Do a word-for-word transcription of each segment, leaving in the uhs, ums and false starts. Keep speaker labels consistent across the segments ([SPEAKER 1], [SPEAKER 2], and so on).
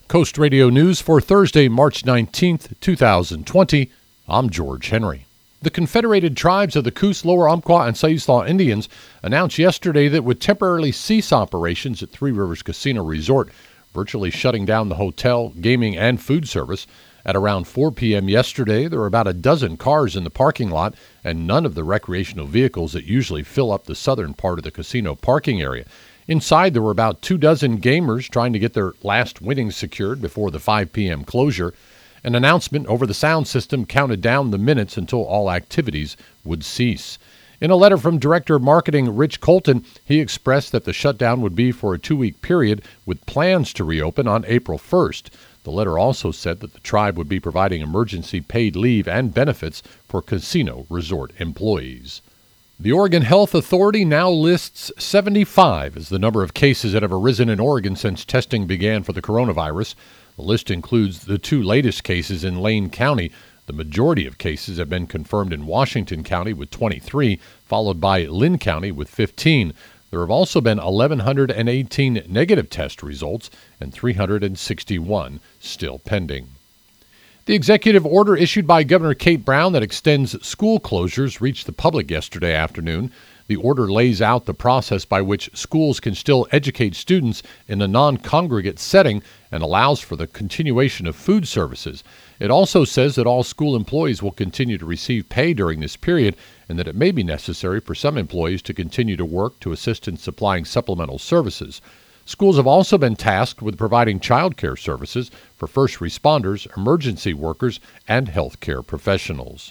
[SPEAKER 1] Coast Radio News for Thursday, March nineteenth, two thousand twenty. I'm George Henry. The Confederated Tribes of the Coos, Lower Umpqua, and Siuslaw Indians announced yesterday that it would temporarily cease operations at Three Rivers Casino Resort, virtually shutting down the hotel, gaming, and food service. At around four p.m. yesterday, there were about a dozen cars in the parking lot and none of the recreational vehicles that usually fill up the southern part of the casino parking area. Inside, there were about two dozen gamers trying to get their last winnings secured before the five p.m. closure. An announcement over the sound system counted down the minutes until all activities would cease. In a letter from Director of Marketing Rich Colton, he expressed that the shutdown would be for a two-week period with plans to reopen on April first. The letter also said that the tribe would be providing emergency paid leave and benefits for casino resort employees. The Oregon Health Authority now lists seventy-five as the number of cases that have arisen in Oregon since testing began for the coronavirus. The list includes the two latest cases in Lane County. The majority of cases have been confirmed in Washington County with twenty-three, followed by Linn County with fifteen. There have also been one thousand one hundred eighteen negative test results and three hundred sixty-one still pending. The executive order issued by Governor Kate Brown that extends school closures reached the public yesterday afternoon. The order lays out the process by which schools can still educate students in a non-congregate setting and allows for the continuation of food services. It also says that all school employees will continue to receive pay during this period and that it may be necessary for some employees to continue to work to assist in supplying supplemental services. Schools have also been tasked with providing child care services for first responders, emergency workers, and health care professionals.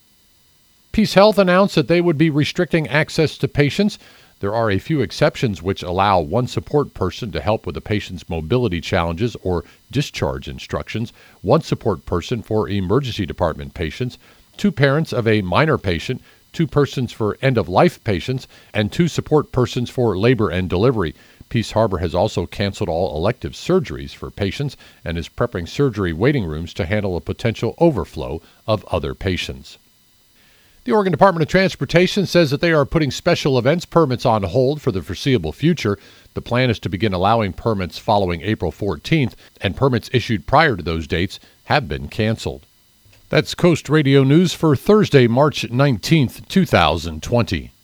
[SPEAKER 1] Peace Health announced that they would be restricting access to patients. There are a few exceptions which allow one support person to help with a patient's mobility challenges or discharge instructions, one support person for emergency department patients, two parents of a minor patient, two persons for end-of-life patients, and two support persons for labor and delivery. Peace Harbor has also canceled all elective surgeries for patients and is prepping surgery waiting rooms to handle a potential overflow of other patients. The Oregon Department of Transportation says that they are putting special events permits on hold for the foreseeable future. The plan is to begin allowing permits following April fourteenth, and permits issued prior to those dates have been canceled. That's Coast Radio News for Thursday, March nineteenth, two thousand twenty.